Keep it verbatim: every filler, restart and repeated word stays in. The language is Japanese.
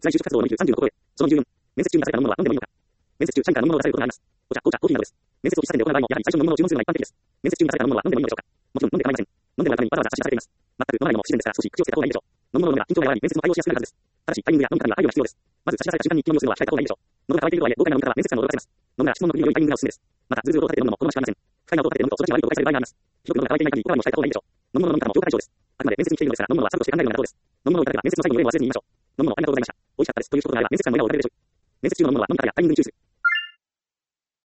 在就職活動のみきゅうさんじゅうのところへ、そのにじゅうよん、面接中に出された飲み物は飲んでもいいのか。面接中、社員から飲み物を出されることがあります。お茶、紅茶、コーヒーなどです。面接を喫茶店で行う場合も、やはり最初に飲み物を注文するのが一般的です。面接中に出された飲み物は飲んでもいいのでしょうか。もちろん飲んで構いません。飲んでもらうためにわざわざ差し出されています。全く飲まないのも不自然ですから、少し口をつけた方がいいでしょう。飲み物を飲めば緊張が和らぎ、面接も対応しやすくなるはずです。ただし、タイミングや飲み方には配慮が必要です。まず差し出された瞬間に意気込みをするのは控えた方がいいでしょう。喉が渇いているとはいえ、豪快な飲み方は面接官を驚かせます。飲むなら質問の振りに良いタイミングがおすすめです。また、ズーズー音を立てて飲むのも好ましくありません。不快な音を立てて飲むと、その時は悪いと誤解される場合があります。ひどく喉が渇いていない限り、おかわりも控えた方がいいでしょう。飲むものの飲み方も評価対象です。あくまで面接に来ているのですから、飲むものは策として考えるのが妥当です。飲むものをいただけば面接の最後の礼も忘れずに言いましょう。飲むものありがとうございました。美味しかったですという一言があれば面接官の笑顔を食べるでしょう。面接中の飲むものは飲み方やタイミングに注意する。